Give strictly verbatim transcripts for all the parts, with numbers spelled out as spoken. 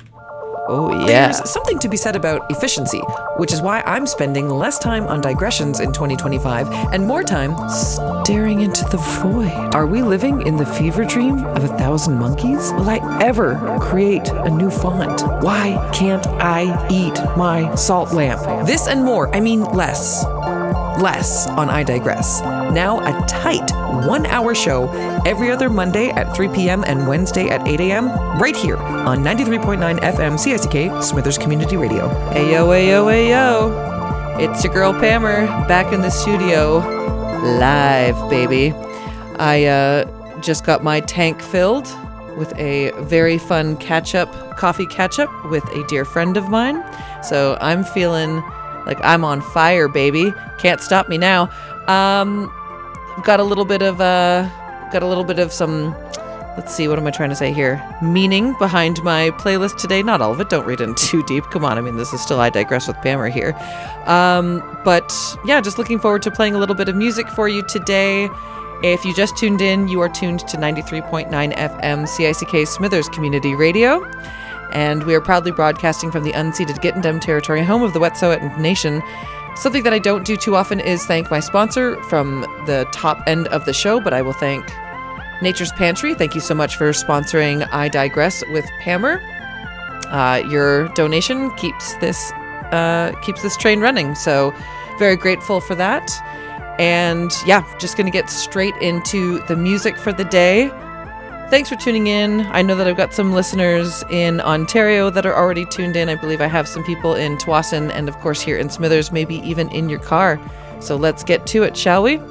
Oh, yeah. There's something to be said about efficiency, which is why I'm spending less time on digressions in twenty twenty-five and more time staring into the void. Are we living in the fever dream of a thousand monkeys? Will I ever create a new font? Why can't I eat my salt lamp? This and more, I mean less. Less on I Digress. Now a tight one-hour show every other Monday at three p.m. and Wednesday at eight a.m. right here on ninety-three point nine F M C I C K Smithers Community Radio. Ayo, ayo, ayo. It's your girl Pammer back in the studio live, baby. I uh, just got my tank filled with a very fun catch-up, coffee catch-up with a dear friend of mine. So I'm feeling like I'm on fire, baby. Can't stop me now. Um, got a little bit of uh, got a little bit of some. Let's see. What am I trying to say here? Meaning behind my playlist today. Not all of it. Don't read in too deep. Come on. I mean, this is still I Digress with Pammer here. Um, but yeah, just looking forward to playing a little bit of music for you today. If you just tuned in, you are tuned to ninety-three point nine F M C I C K Smithers Community Radio. And we are proudly broadcasting from the unceded Gittendem territory, home of the Wet'suwet'en Nation. Something that I don't do too often is thank my sponsor from the top end of the show, but I will thank Nature's Pantry. Thank you so much for sponsoring I Digress with Pammer. Uh, your donation keeps this uh, keeps this train running, so very grateful for that. And yeah, just going to get straight into the music for the day. Thanks for tuning in. I know that I've got some listeners in Ontario that are already tuned in. I believe I have some people in Tsawwassen and, of course, here in Smithers, maybe even in your car. So let's get to it, shall we?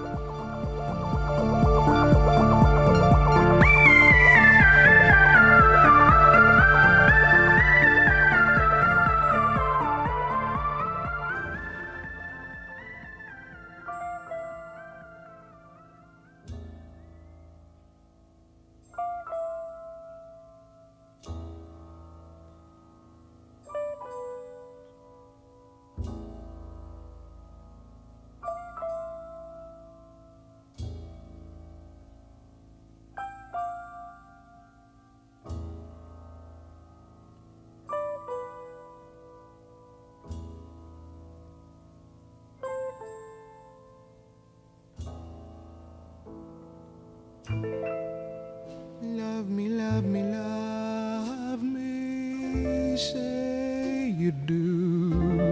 Love me, love me, love me, say you do.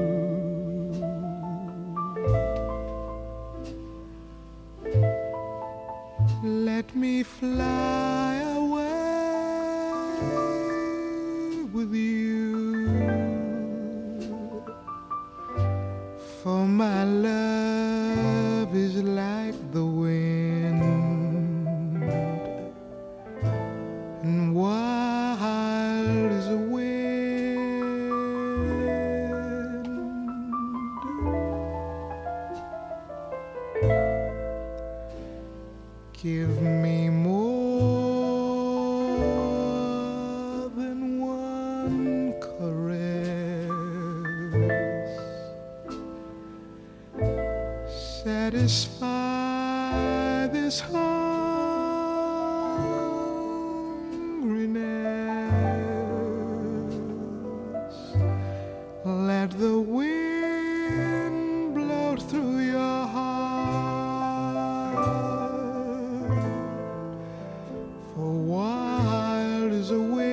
Let me fly away with you, for my love is like the wind, and wild as a wind. Give me more than one caress, satisfy this hungriness. Let the wind blow through your heart, for wild as a wind.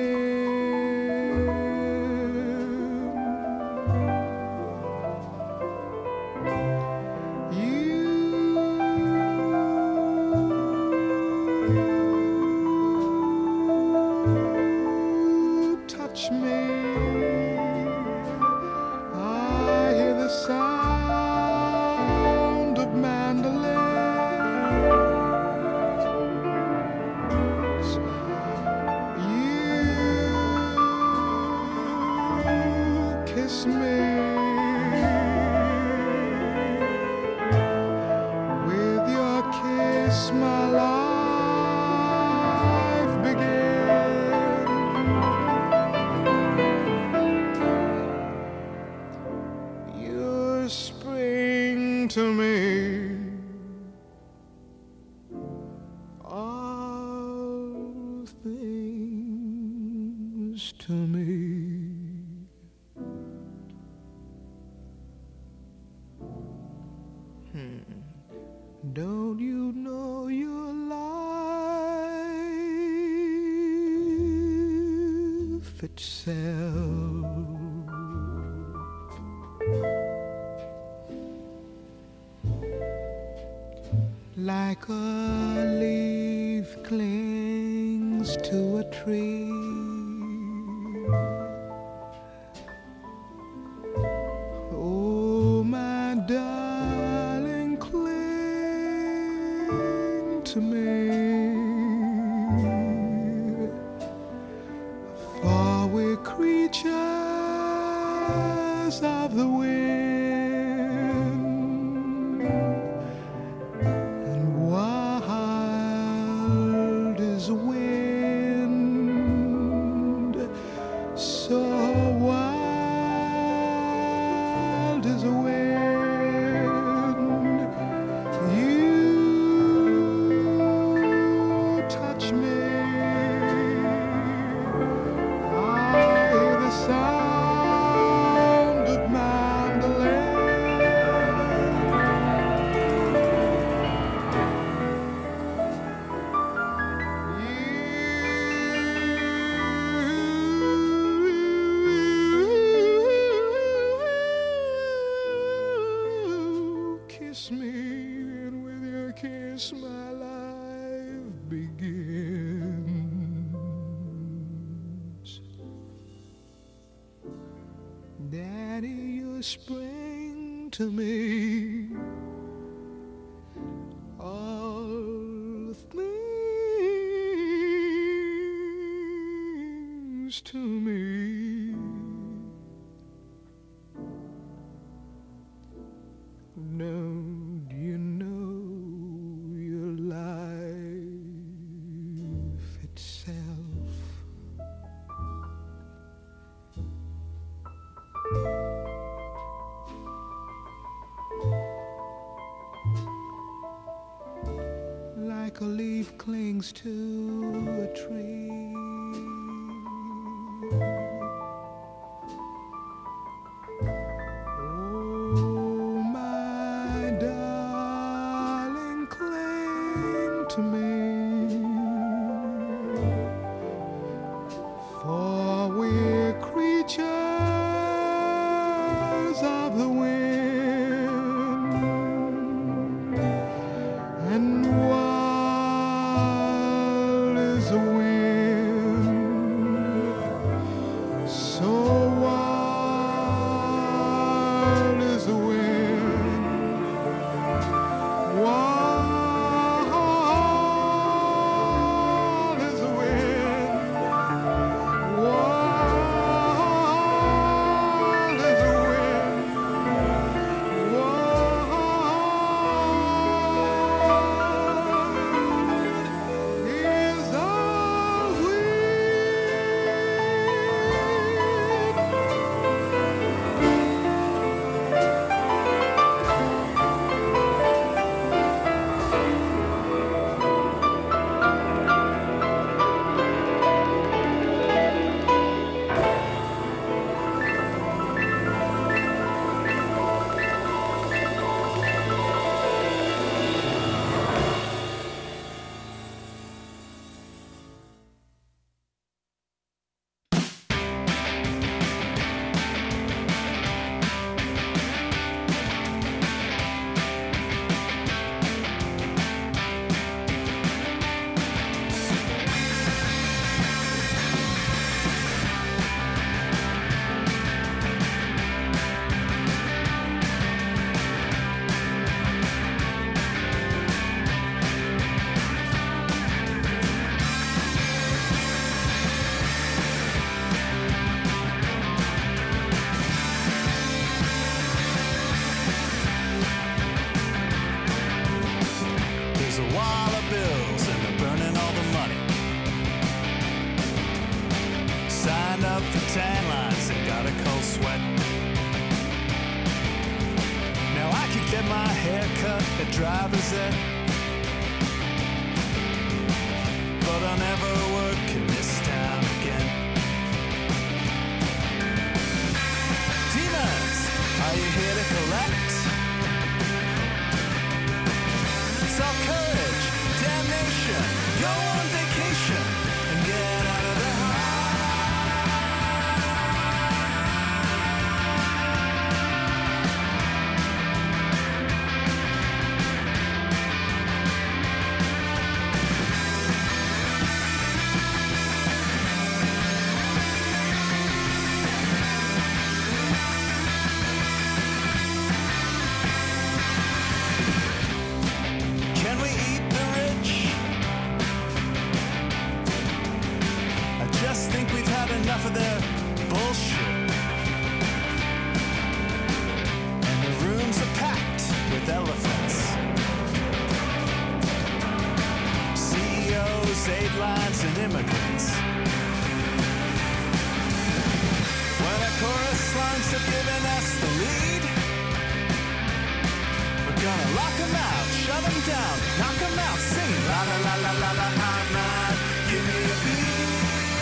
You touch me, I hear the sound of mandolins. You kiss me, with your kiss my life began. You're spring to me, all things to me. Hmm. Don't you know your life itself? Like a leaf clings to a tree, oh my darling, cling to me, for we're creatures of the wind. Kiss me, and with your kiss my life begins. Daddy, you spring to me all things to me. Don't you know your life itself? Like a leaf clings to a tree, to me, for we're creatures of the wind, and wild is the wind, so wild is the wind, wild. tan lines and got a cold sweat. Now I could get my hair cut at Driver's Ed, but I'll never work in this town again. Are you here to collect? It's all courage, damnation. Go on vacation and get out of the Can we eat the rich? I just think we've had enough of their bullshit. And the rooms are packed with elephants. C E Os, aid lines, and immigrants. When our chorus lines have given us the lead, we're gonna lock 'em out, shut 'em down, knock 'em out, sing la la la la la la, I'm mad, give me a beat.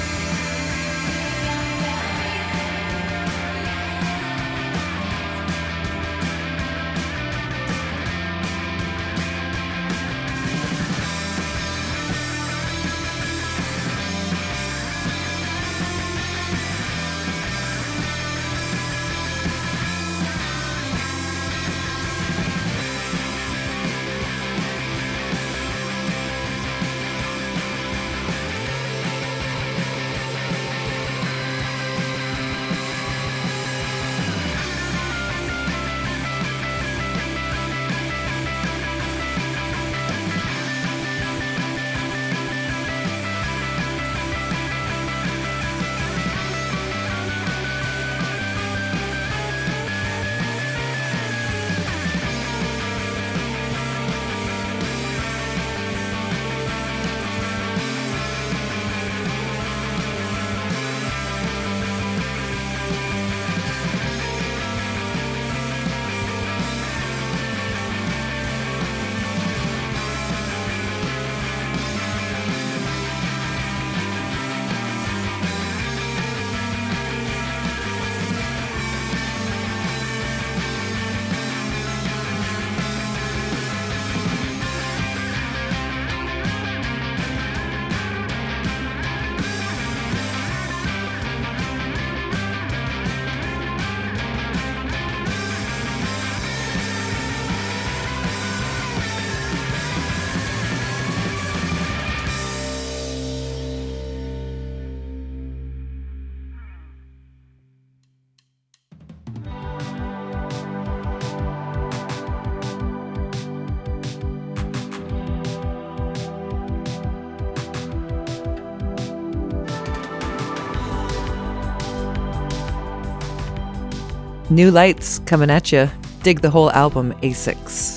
New Lights coming at you. Dig the whole album, A six.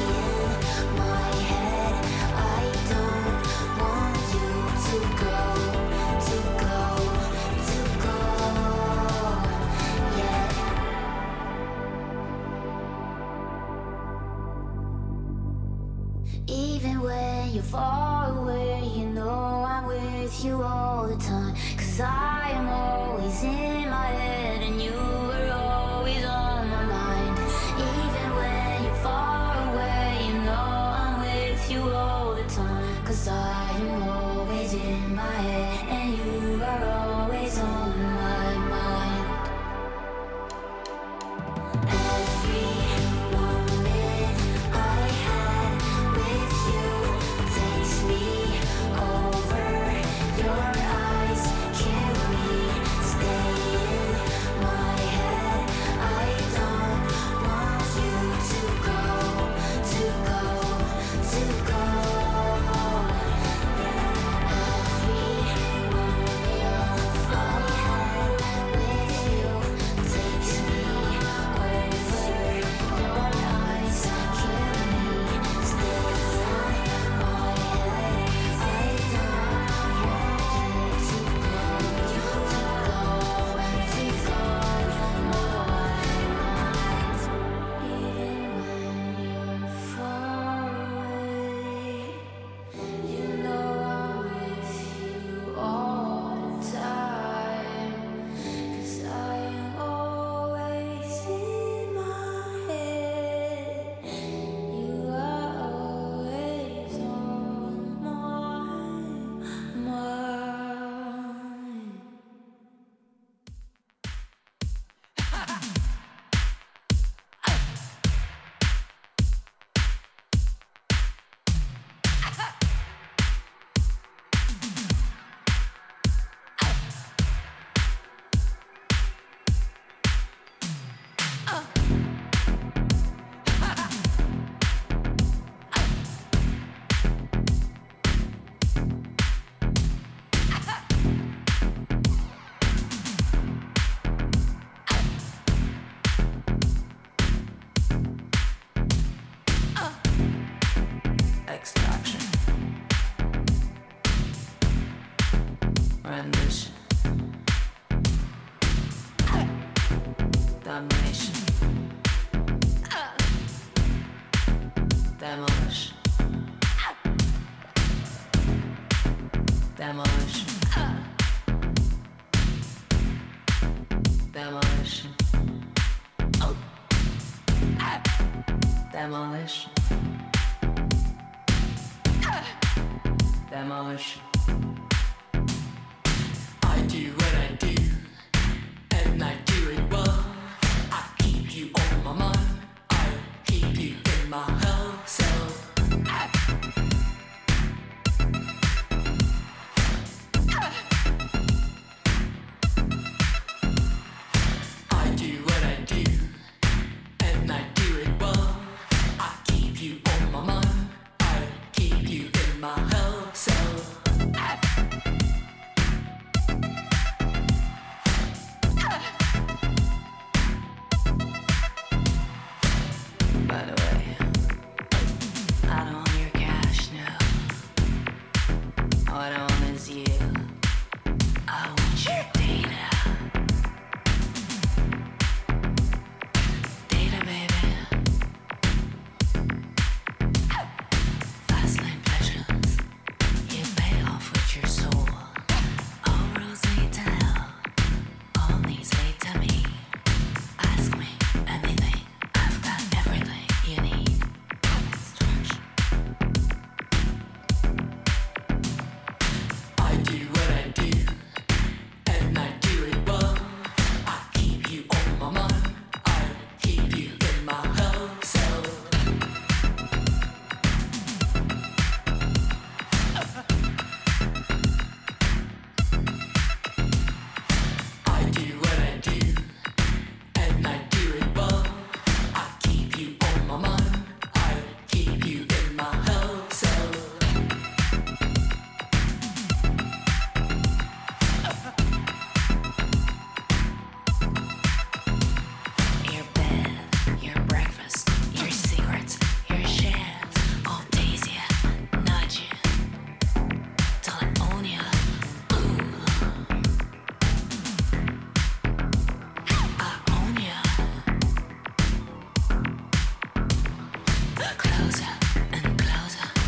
Stay in my head. I don't want you to go. Even when you're far away, you know I'm with you all the time. Cause I am always in my head and you are always on my mind. Even when you're far away, you know I'm with you all the time. Cause I am always in my head and you are always on my mind. Every moment I had with you takes me over. Your eyes kill me, stay in my head. I don't want you to go, to go, to go. Every moment I had with you takes me over. Your eyes kill me, stay in my head. I don't want you to go, to go, to go on my mind. Even when you're far away, you know I'm with you all the time. Cause I am always in my head. You are always on my mind. Extraction, rendition, damnation, demolition, demolition, demolition, demolition. Demolition. I do what I do, and I do it well. I keep you on my mind, I keep you in my hell cell. I do what I do, and I do it well. I keep you on my mind, I keep you in my hell cell. By the way, I don't want your cash now. What I want is you. I want your data. Data, baby. Fast lane pleasures. You pay off with your soul. All roads lead to hell. All needs lead to me. Ask me anything. I've got everything you need. Instruction. I do what I do, and I do it well. I keep you on my mind. I keep you in my hell cell. I do what I do, and I do it well. I keep you on my mind. I keep you in my hell cell. Your bed, your breakfast, your secrets, your shares, all tease ya, nudge ya, till I own ya. Ooh, I own ya. Closer and closer.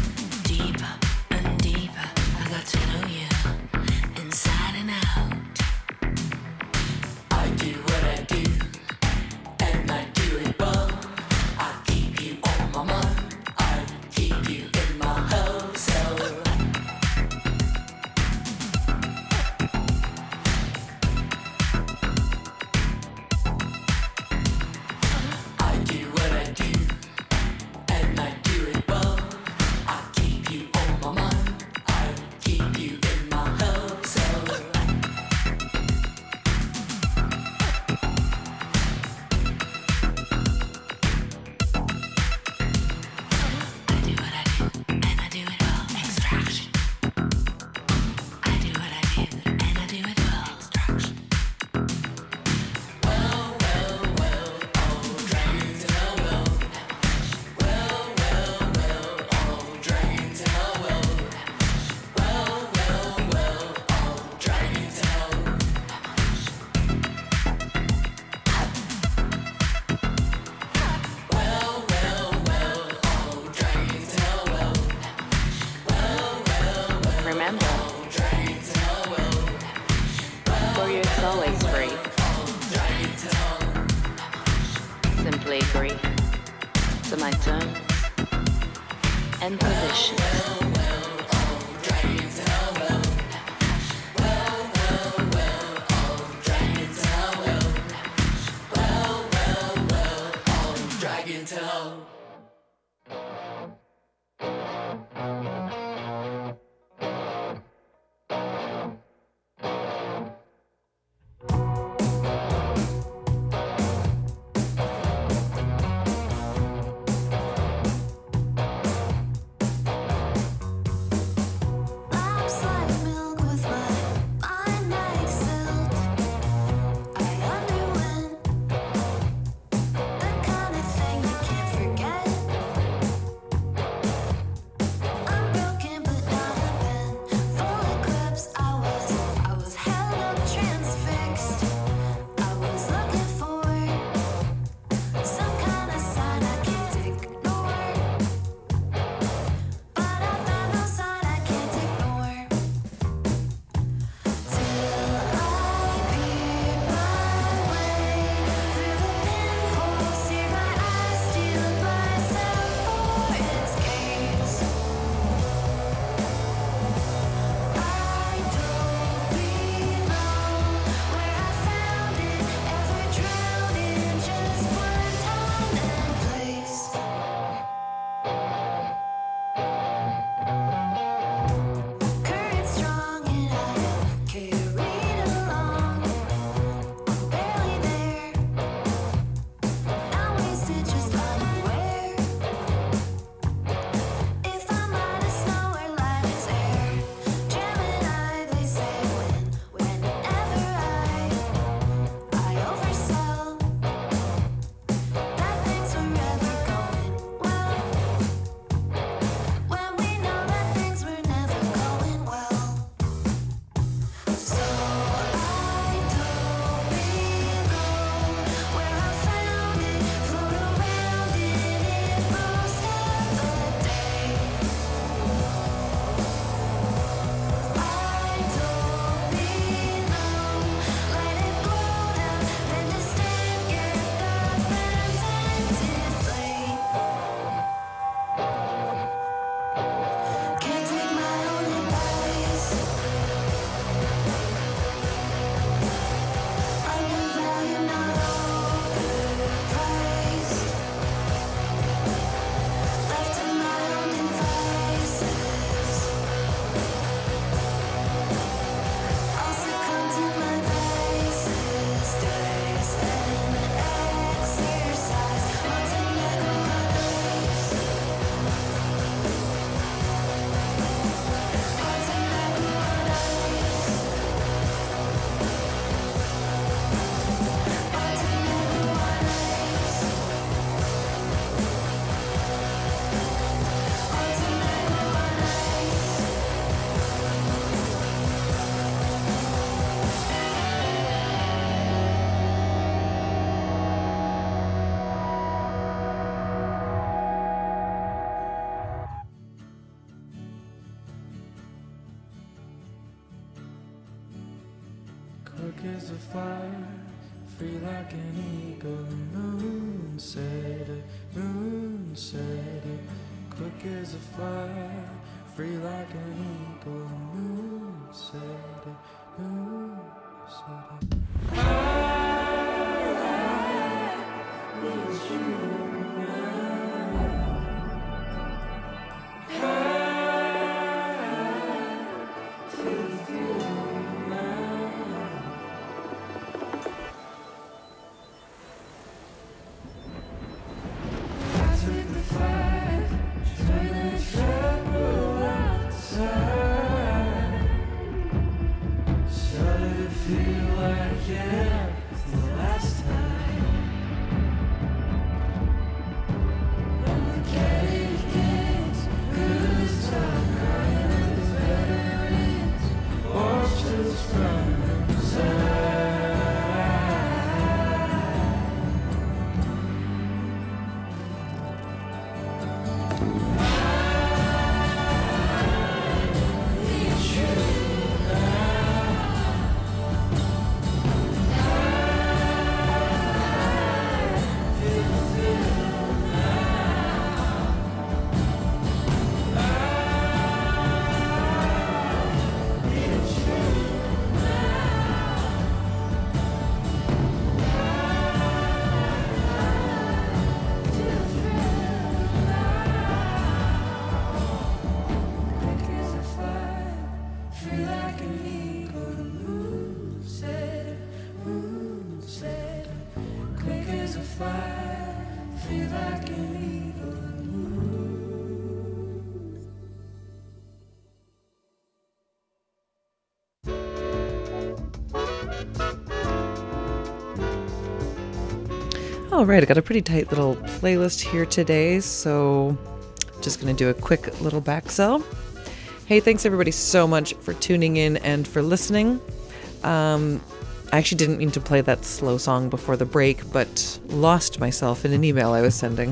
twilight zones and positions. Quick as a fire, free like an eagle. The moon said it, moon said it. Quick as a fire, free like an eagle. The moon said it, moon said it. I need you now. Feel like All right, I got a pretty tight little playlist here today, so just going to do a quick little back sell. Hey, thanks everybody so much for tuning in and for listening. Um, I actually didn't mean to play that slow song before the break, but lost myself in an email I was sending.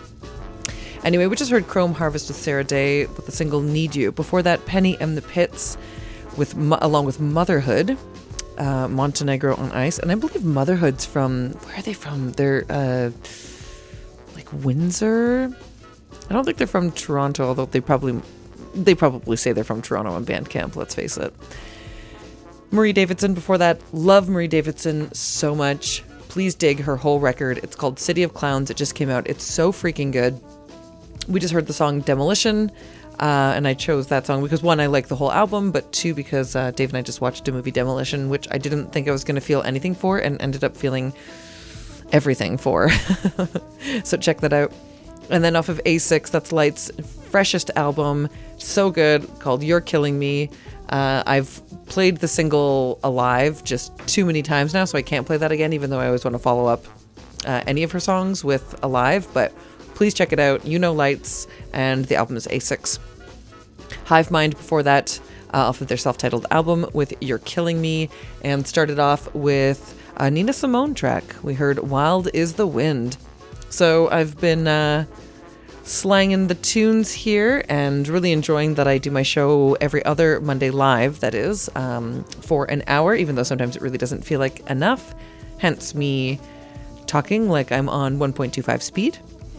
Anyway, we just heard Chrome Harvest with Sarah Day with the single Need You. Before that, Penny and the Pits with along with Motherhood. Uh, Montenegro on Ice, and I believe Motherhood's from, where are they from? They're uh, like Windsor. I don't think they're from Toronto, although they probably they probably say they're from Toronto on Bandcamp. Let's face it. Marie Davidson. Before that, love Marie Davidson so much. Please dig her whole record. It's called City of Clowns. It just came out. It's so freaking good. We just heard the song Demolition. Uh, and I chose that song because, one, I like the whole album, but two, because uh, Dave and I just watched a movie, Demolition, which I didn't think I was going to feel anything for and ended up feeling everything for. So check that out. And then off of A six, that's Light's freshest album, so good, called You're Killing Me. Uh, I've played the single Alive just too many times now, so I can't play that again, even though I always want to follow up uh, any of her songs with Alive, but please check it out. You know Lights, and the album is A six. Hive Mind before that, uh, off of their self-titled album with You're Killing Me, and started off with a Nina Simone track. We heard Wild is the Wind. So I've been uh, slanging the tunes here and really enjoying that I do my show every other Monday live, that is, um, for an hour, even though sometimes it really doesn't feel like enough. Hence me talking like I'm on one point two five speed.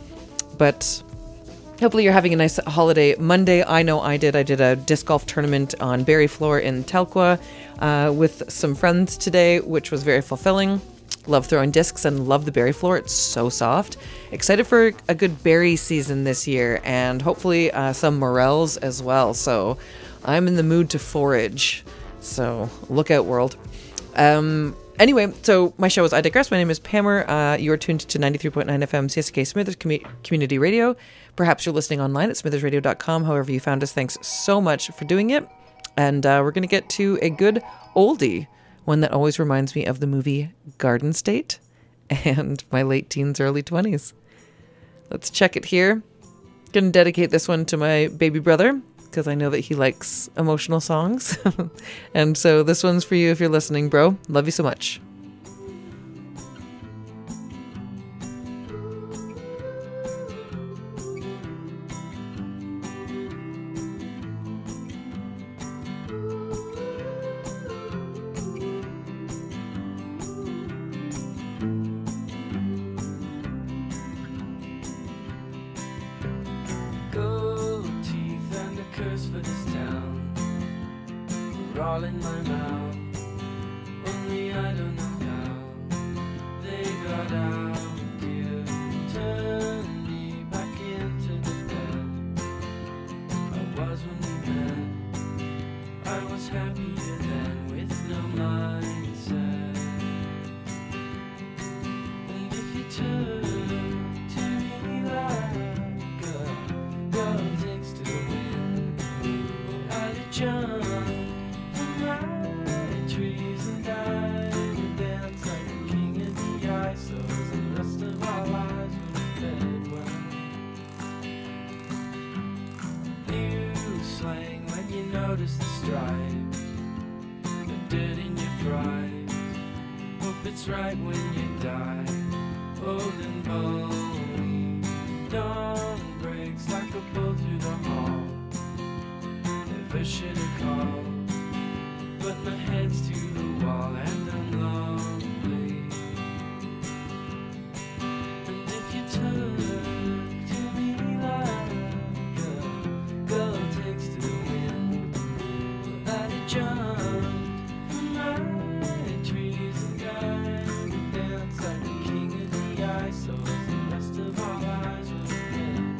But hopefully you're having a nice holiday Monday. I know I did. I did a disc golf tournament on Berry Floor in Telqua uh, with some friends today, which was very fulfilling. Love throwing discs and love the berry floor. It's so soft. Excited for a good berry season this year and hopefully uh, some morels as well. So I'm in the mood to forage. So look out, world. Um... Anyway, so my show is I Digress. My name is Pammer. Uh, you're tuned to ninety-three point nine F M C S K Smithers Com- Community Radio. Perhaps you're listening online at smithers radio dot com. However you found us, thanks so much for doing it. And uh, we're going to get to a good oldie, one that always reminds me of the movie Garden State and my late teens, early twenties. Let's check it here. Going to dedicate this one to my baby brother, because I know that he likes emotional songs. And so this one's for you if you're listening, bro. Love you so much. All in my mouth, only I don't know how they got out. You turned me back into the bed I was when we met. I was happier then with no mindset. And if you turn to me like a girl takes to the wind, well, I'd jump trees and die and dance like a king in the ice. So the rest of our lives were fed well. You slang when you notice the stripes, the dirt in your fries. Hope it's right when you die, old and bony. Dawn breaks like a bull through the hall. Never should have called, but my head's to the wall and I'm lonely. And if you turn to me like a girl takes to the wind, well, I'd have jumped from my trees and died and dance like a king in the ice. So as the rest of our lives will spend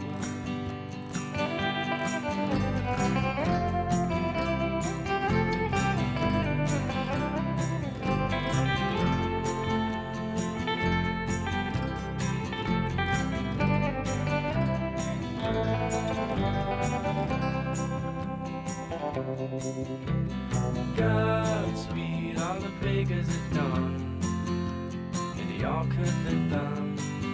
Godspeed, all the beggars at dawn, and they all cut their thumbs.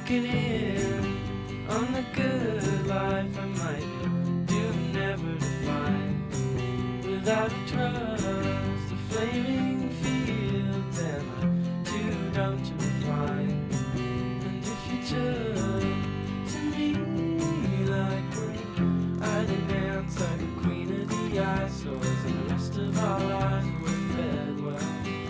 looking in on the good life I might do never to find. Without a trust, the flaming fields, am I too dumb to refine? And if you took to me like when I did dance like a queen of the eyesores, and the rest of our lives were fed well.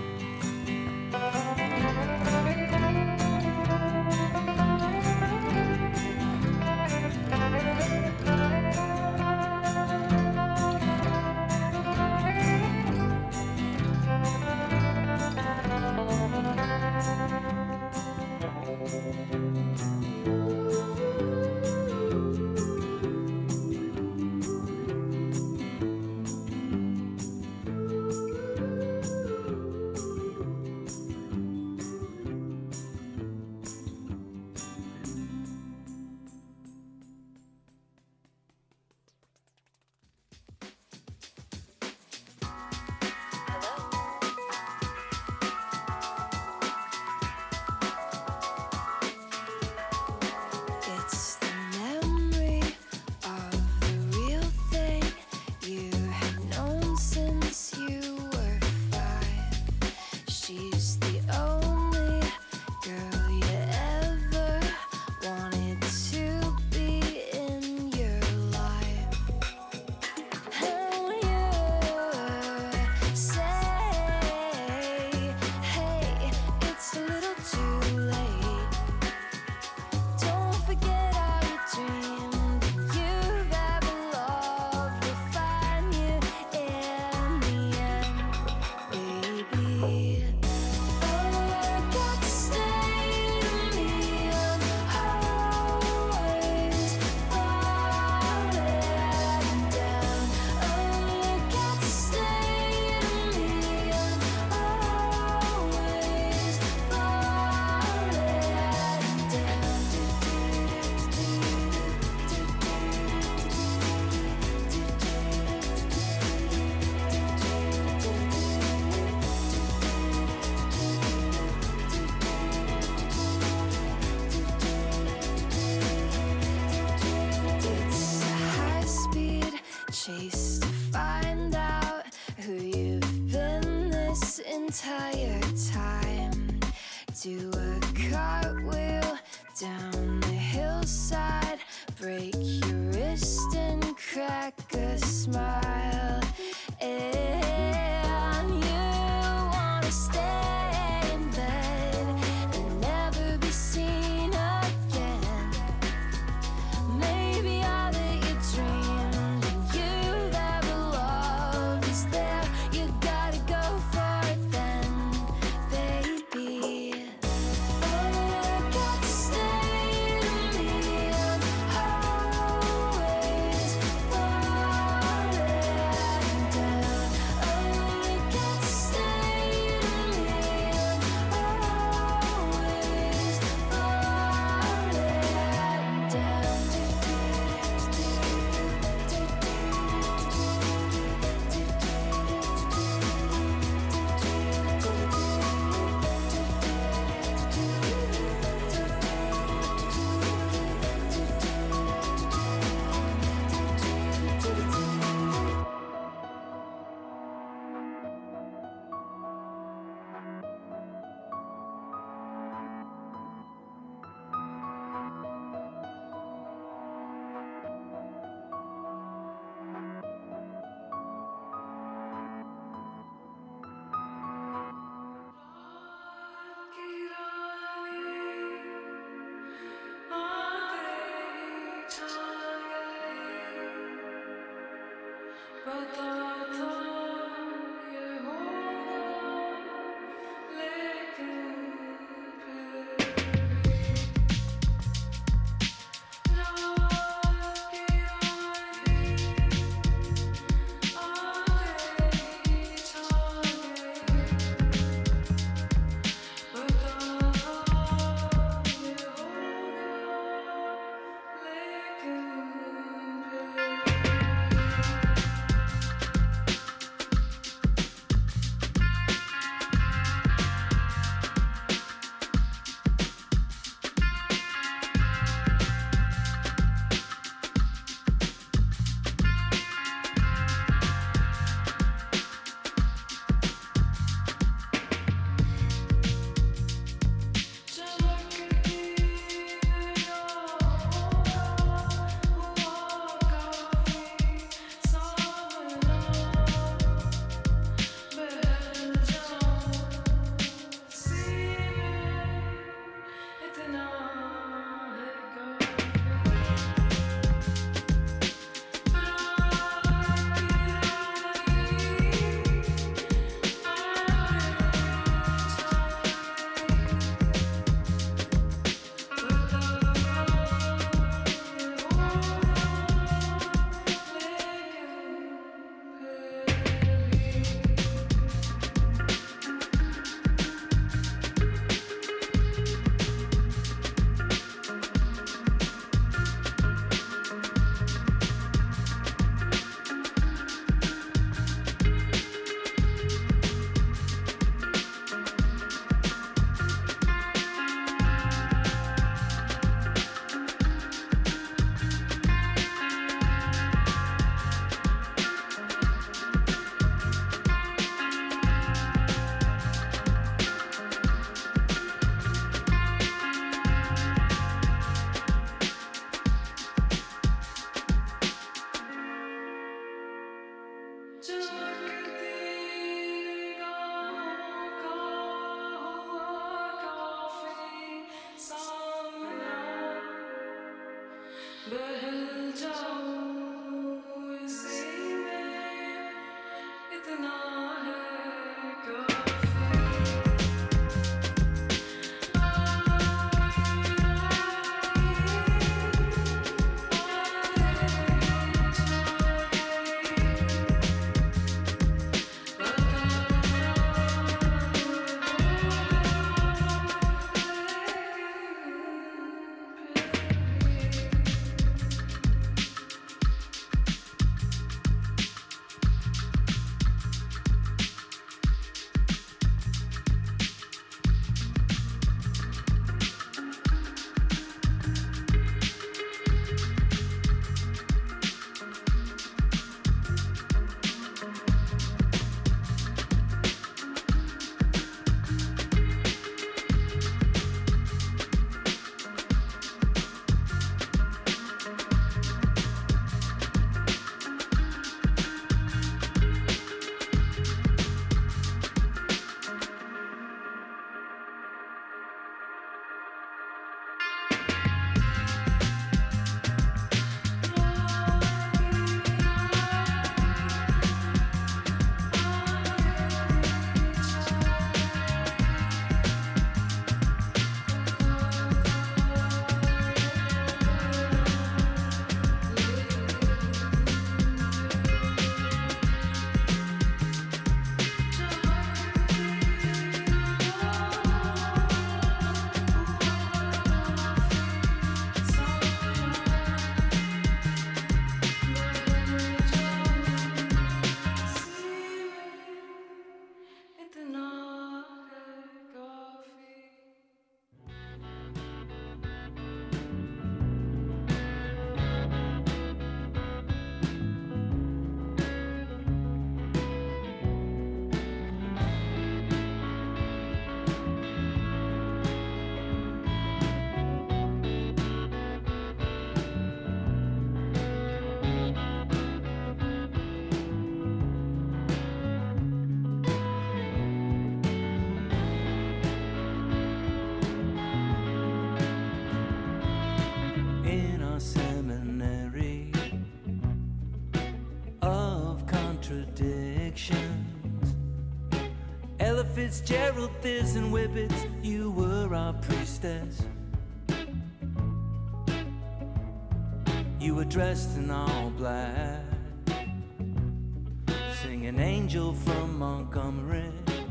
It's the memory of the real thing you have known since you were five. She's the only girl you ever wanted to be in your life. And you say, hey, it's a little too late. Don't forget all you dreamed you've ever loved will find you in the end, baby. Oh, God, stay with me and always falling down. Oh, God, stay with me and always falling down. It's a high-speed chase to find out who you've been this entire time. Do a cartwheel down the hillside, break your wrist and crack a smile. And you wanna stay in bed and never be seen again. Maybe all that you dreamed and you've ever loved is there. You gotta go for it then, baby. Oh, God, stay with me and always Fitzgerald, Thiz, and Whippets, you were our priestess. You were dressed in all black, singing Angel from Montgomery.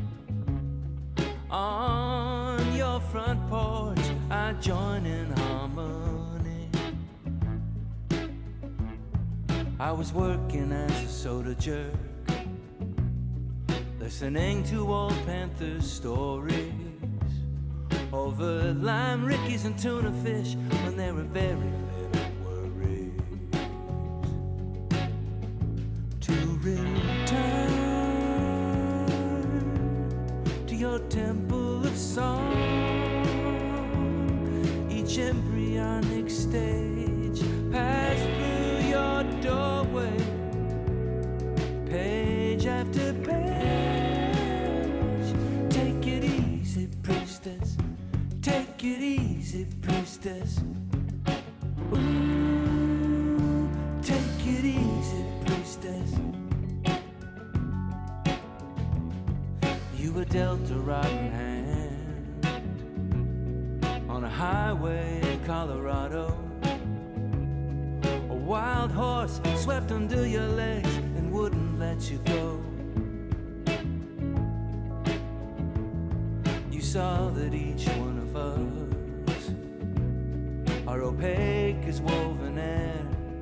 On your front porch, I join in harmony. I was working as a soda jerk, listening to old Panthers stories over lime rickeys and tuna fish when there were very little worries. To return to your temple of song, each embryonic stage passed through your doorway, page after page. Take it easy, priestess. Take it easy, priestess. Ooh, take it easy, priestess. You were dealt a rotten hand on a highway in Colorado. A wild horse swept under your legs and wouldn't let you go. You saw that each one of us are opaque as woven air.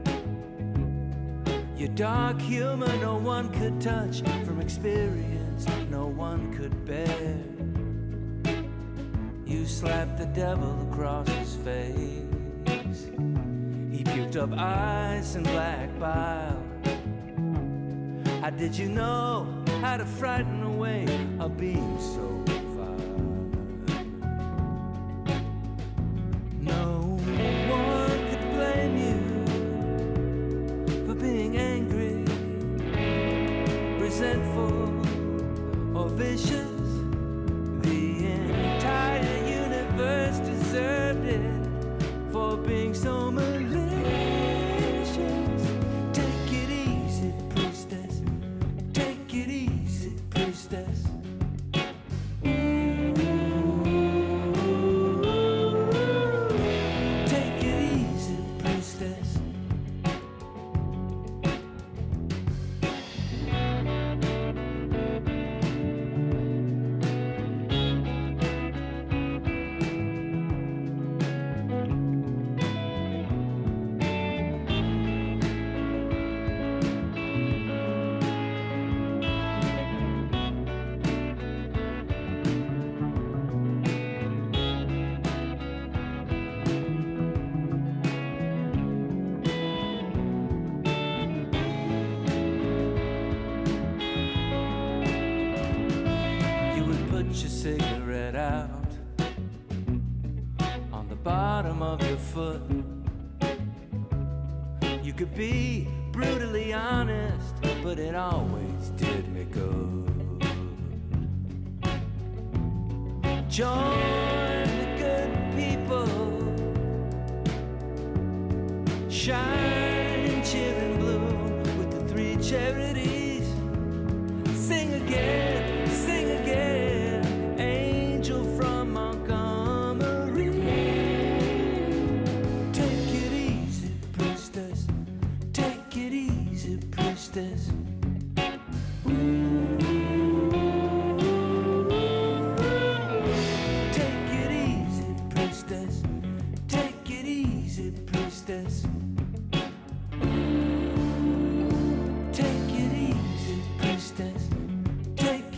Your dark humor no one could touch, from experience no one could bear. You slapped the devil across his face. He puked up ice and black bile. How did you know how to frighten away a being so vile? No one could blame you for being angry, resentful, or vicious. The entire universe deserved it for being so malicious. Take it easy, priestess. Take it easy, priestess. Take it easy, priestess. Cigarette out on the bottom of your foot. You could be brutally honest, but it always did me good. Join the good people, shine and cheer and bloom with the three charities. Sing again, sing again. Angel from Montgomery. Take it easy, priestess. Take it easy, priestess. Ooh. Take it easy, priestess. Take it easy, priestess. Ooh. Take it easy, priestess. Take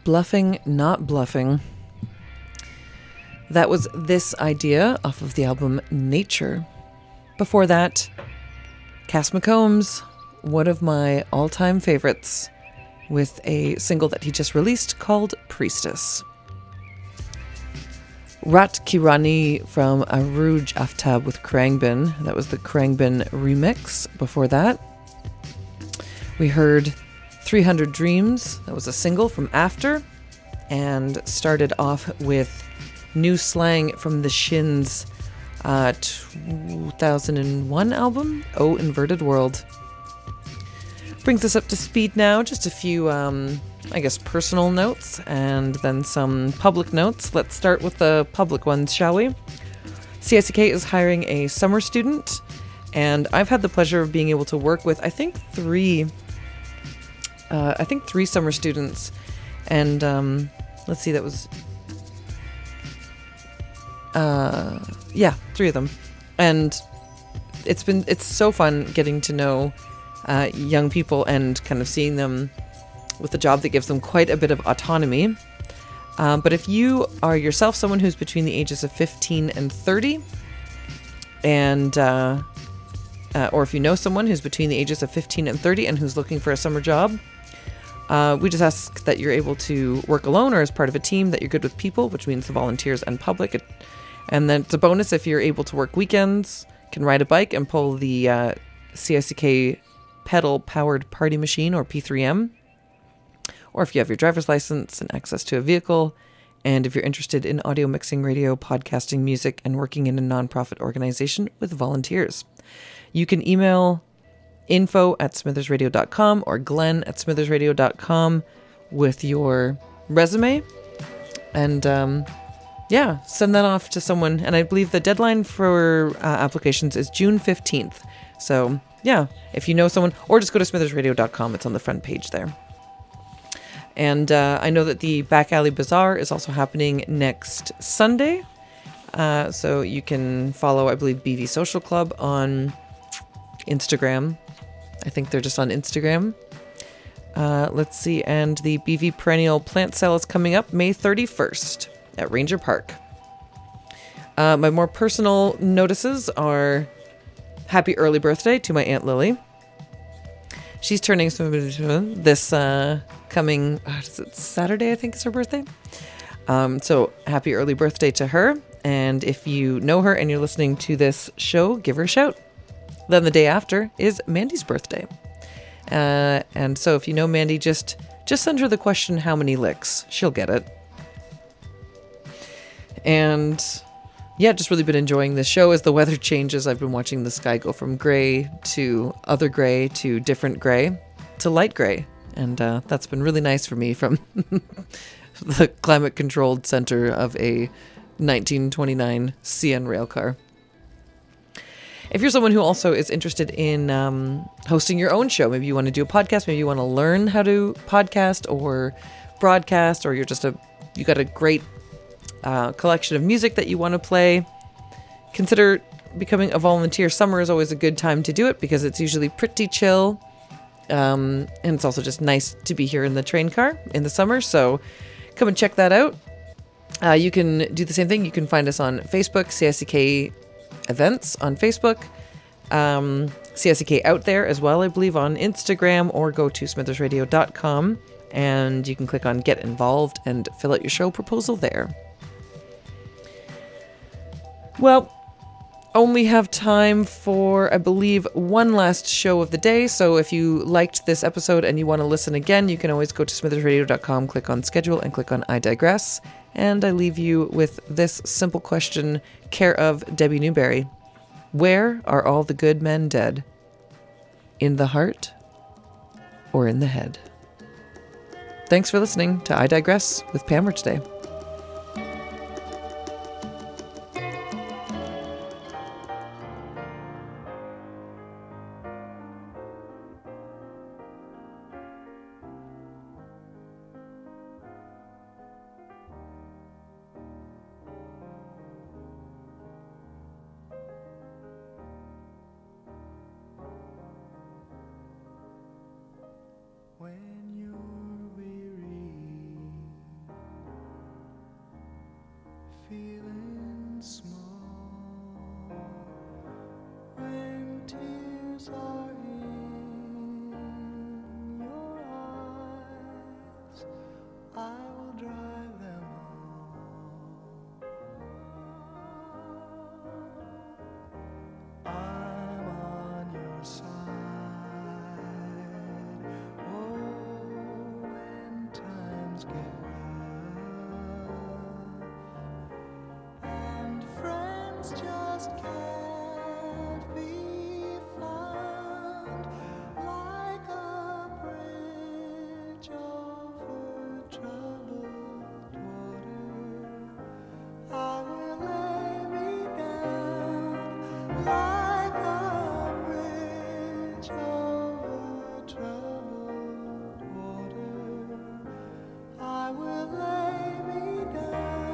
Bluffing, Not Bluffing. That was This Idea off of the album Nature. Before that, Cass McCombs, one of my all-time favorites, with a single that he just released called Priestess. Rat Kirani from Aruj Aftab with Krangbin. That was the Krangbin remix. Before that, we heard three hundred Dreams. That was a single from After. And started off with New Slang from the Shins' uh, two thousand one album, Oh Inverted World. Brings us up to speed now. Just a few, um, I guess, personal notes and then some public notes. Let's start with the public ones, shall we? C I C K is hiring a summer student, and I've had the pleasure of being able to work with, I think, three, uh, I think three summer students. And um, let's see, that was, uh, yeah, three of them. And it's been, it's so fun getting to know Uh, young people and kind of seeing them with a job that gives them quite a bit of autonomy. Um, but if you are yourself someone who's between the ages of fifteen and thirty, and uh, uh, or if you know someone who's between the ages of fifteen and thirty and who's looking for a summer job, uh, we just ask that you're able to work alone or as part of a team, that you're good with people, which means the volunteers and public. It, and then it's a bonus if you're able to work weekends, can ride a bike and pull the uh, C I C K pedal-powered party machine, or P three M, or if you have your driver's license and access to a vehicle, and if you're interested in audio mixing, radio, podcasting, music, and working in a nonprofit organization with volunteers. You can email info at smithersradio dot com or glenn at smithersradio dot com with your resume, and um, yeah, send that off to someone. And I believe the deadline for uh, applications is June fifteenth. So yeah, if you know someone, or just go to smithersradio dot com. It's on the front page there. And uh, I know that the Back Alley Bazaar is also happening next Sunday. Uh, so you can follow, I believe, B V Social Club on Instagram. I think they're just on Instagram. Uh, let's see. And the B V Perennial Plant Sale is coming up May thirty-first at Ranger Park. Uh, my more personal notices are happy early birthday to my Aunt Lily. She's turning this uh, coming, uh, is it Saturday, I think is her birthday. Um, so happy early birthday to her. And if you know her and you're listening to this show, give her a shout. Then the day after is Mandy's birthday. Uh, and so if you know Mandy, just, just send her the question, how many licks? She'll get it. And yeah, just really been enjoying this show. As the weather changes, I've been watching the sky go from gray to other gray to different gray to light gray. And uh, that's been really nice for me from the climate controlled center of a nineteen twenty-nine C N railcar. If you're someone who also is interested in um, hosting your own show, maybe you want to do a podcast, maybe you want to learn how to podcast or broadcast, or you're just a, you got a great Uh, collection of music that you want to play, consider becoming a volunteer. Summer is always a good time to do it because it's usually pretty chill, um, and it's also just nice to be here in the train car in the summer, so come and check that out. Uh, you can do the same thing. You can find us on Facebook, C I C K Events on Facebook, um, C I C K Out There as well, I believe, on Instagram, or go to smithersradio dot com and you can click on Get Involved and fill out your show proposal there. Well, only have time for, I believe, one last show of the day. So if you liked this episode and you want to listen again, you can always go to smithersradio dot com, click on schedule, and click on I Digress. And I leave you with this simple question, care of Debbie Newberry. Where are all the good men dead? In the heart or in the head? Thanks for listening to I Digress with Pammer today. When you're weary I will drive them home. I'm on your side. Oh, when times get rough and friends just can't be found, like a bridge over troubled water, I will lay me down like a bridge over troubled water. I will lay me down.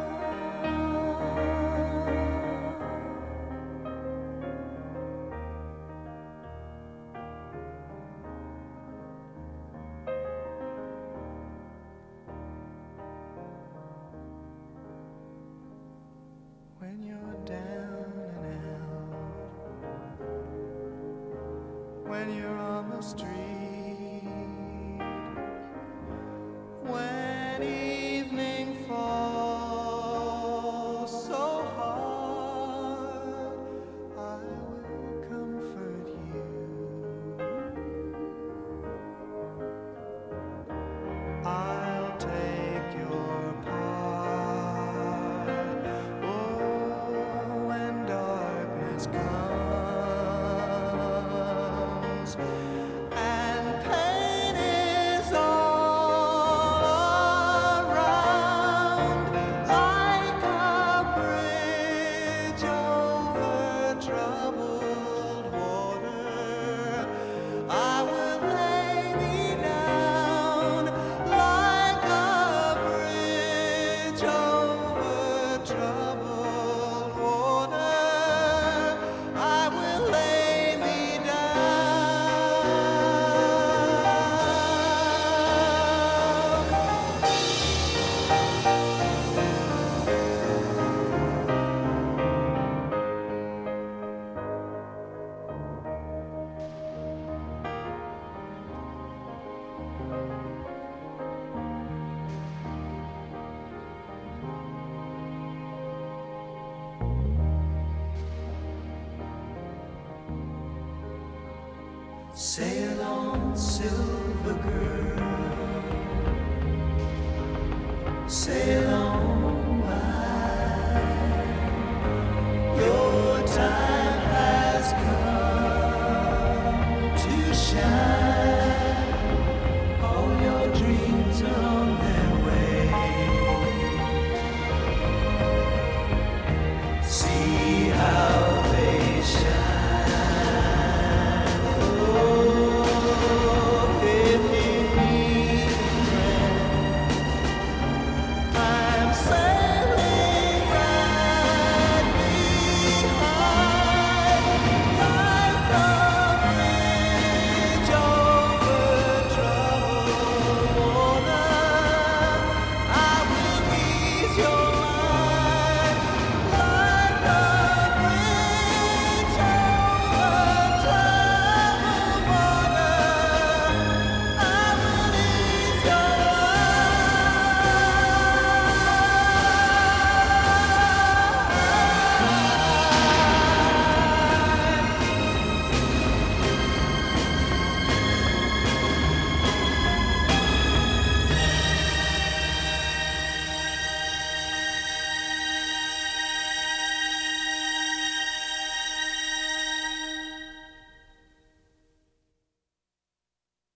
When you're down and out, when you're on the street, when evening falls so hard, I will comfort you. I'll take your part. Oh, when darkness comes and pain is all around, like a bridge over troubled water, I will lay me down like a bridge over troubled water. I will lay me sail on, silver girl, sail